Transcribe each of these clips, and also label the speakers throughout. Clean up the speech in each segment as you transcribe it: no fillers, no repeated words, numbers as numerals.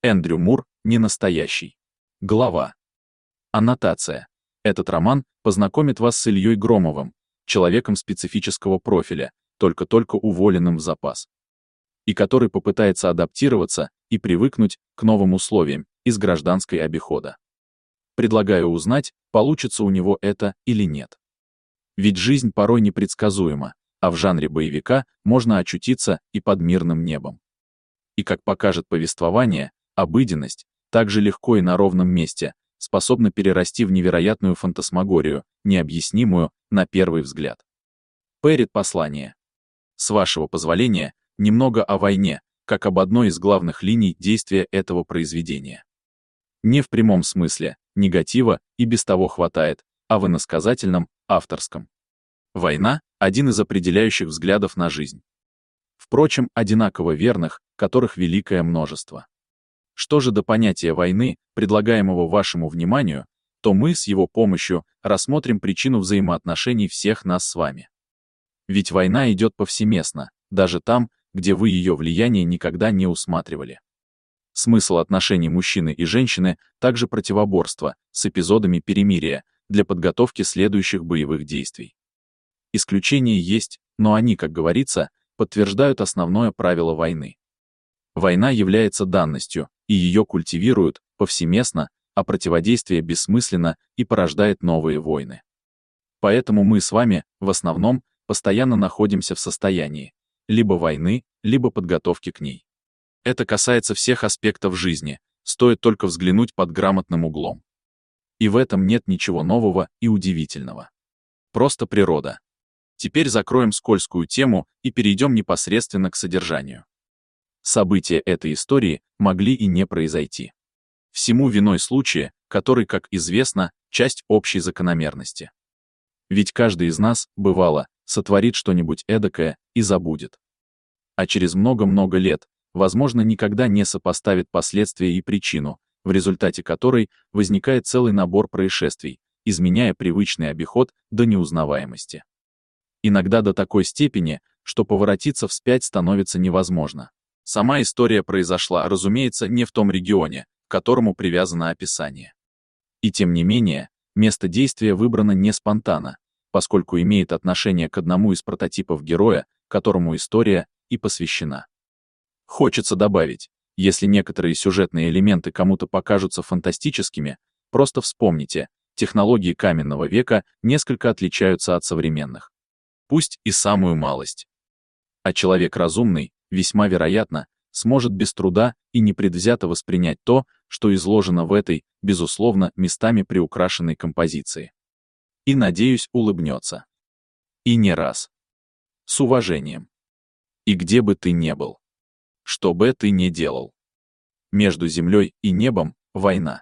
Speaker 1: Эндрю Мур, не настоящий. Глава. Аннотация. Этот роман познакомит вас с Ильей Громовым, человеком специфического профиля, только-только уволенным в запас, и который попытается адаптироваться и привыкнуть к новым условиям из гражданской обихода. Предлагаю узнать, получится у него это или нет. Ведь жизнь порой непредсказуема, а в жанре боевика можно очутиться и под мирным небом. И как покажет повествование, обыденность, также легко и на ровном месте, способна перерасти в невероятную фантасмагорию, необъяснимую на первый взгляд. Предпослание. С вашего позволения, немного о войне, как об одной из главных линий действия этого произведения. Не в прямом смысле, негатива и без того хватает, а в иносказательном, авторском. Война — один из определяющих взглядов на жизнь. Впрочем, одинаково верных, которых великое множество. Что же до понятия войны, предлагаемого вашему вниманию, то мы с его помощью рассмотрим причину взаимоотношений всех нас с вами. Ведь война идет повсеместно, даже там, где вы ее влияние никогда не усматривали. Смысл отношений мужчины и женщины также противоборство с эпизодами перемирия для подготовки следующих боевых действий. Исключения есть, но они, как говорится, подтверждают основное правило войны. Война является данностью, и ее культивируют повсеместно, а противодействие бессмысленно и порождает новые войны. Поэтому мы с вами, в основном, постоянно находимся в состоянии либо войны, либо подготовки к ней. Это касается всех аспектов жизни, стоит только взглянуть под грамотным углом. И в этом нет ничего нового и удивительного. Просто природа. Теперь закроем скользкую тему и перейдем непосредственно к содержанию. События этой истории могли и не произойти. Всему виной случая, который, как известно, часть общей закономерности. Ведь каждый из нас, бывало, сотворит что-нибудь эдакое и забудет. А через много-много лет, возможно, никогда не сопоставит последствия и причину, в результате которой возникает целый набор происшествий, изменяя привычный обиход до неузнаваемости. Иногда до такой степени, что поворотиться вспять становится невозможно. Сама история произошла, разумеется, не в том регионе, к которому привязано описание. И тем не менее, место действия выбрано не спонтанно, поскольку имеет отношение к одному из прототипов героя, которому история и посвящена. Хочется добавить, если некоторые сюжетные элементы кому-то покажутся фантастическими, просто вспомните, технологии каменного века несколько отличаются от современных. Пусть и самую малость. А человек разумный, весьма вероятно, сможет без труда и непредвзято воспринять то, что изложено в этой, безусловно, местами приукрашенной композиции. И, надеюсь, улыбнется. И не раз. С уважением. И где бы ты ни был. Что бы ты ни делал. Между землей и небом — война.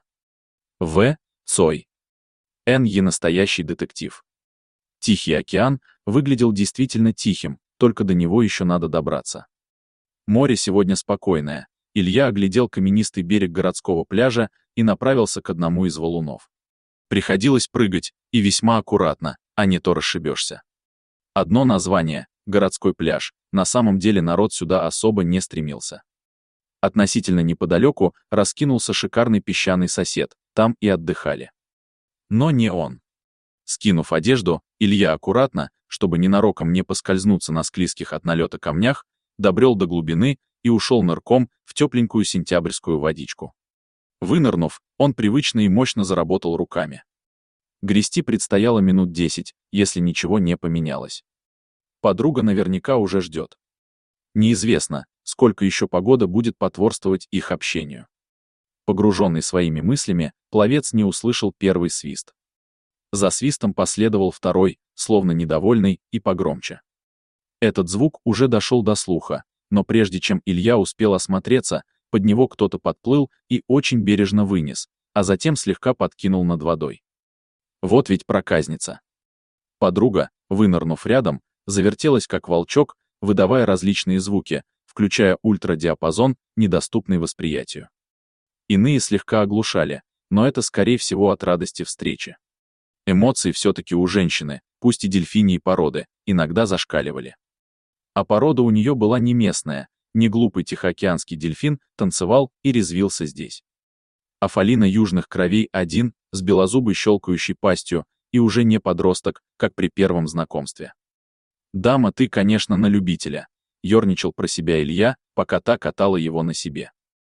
Speaker 1: В. Цой. Н.Е. настоящий детектив. Тихий океан выглядел действительно тихим, только до него еще надо добраться. Море сегодня спокойное. Илья оглядел каменистый берег городского пляжа и направился к одному из валунов. Приходилось прыгать, и весьма аккуратно, а не то расшибешься. Одно название — городской пляж, на самом деле народ сюда особо не стремился. Относительно неподалеку раскинулся шикарный песчаный сосед, там и отдыхали. Но не он. Скинув одежду, Илья аккуратно, чтобы ненароком не поскользнуться на склизких от налета камнях, добрел до глубины и ушел нырком в тепленькую сентябрьскую водичку. Вынырнув, он привычно и мощно заработал руками. Грести предстояло минут 10, если ничего не поменялось. Подруга наверняка уже ждет. Неизвестно, сколько еще погода будет потворствовать их общению. Погруженный своими мыслями, пловец не услышал первый свист. За свистом последовал второй, словно недовольный, и погромче. Этот звук уже дошел до слуха, но прежде чем Илья успел осмотреться, под него кто-то подплыл и очень бережно вынес, а затем слегка подкинул над водой. Вот ведь проказница. Подруга, вынырнув рядом, завертелась как волчок, выдавая различные звуки, включая ультрадиапазон, недоступный восприятию. Иные слегка оглушали, но это скорее всего от радости встречи. Эмоции все-таки у женщины, пусть и дельфиньей породы, иногда зашкаливали. А порода у нее была не местная, Неглупый тихоокеанский дельфин танцевал и резвился здесь. А Фалина южных кровей один, с белозубой щелкающей пастью, и уже не подросток, как при первом знакомстве. «Дама, ты, конечно, на любителя», — ерничал про себя Илья, пока та катала его на себе.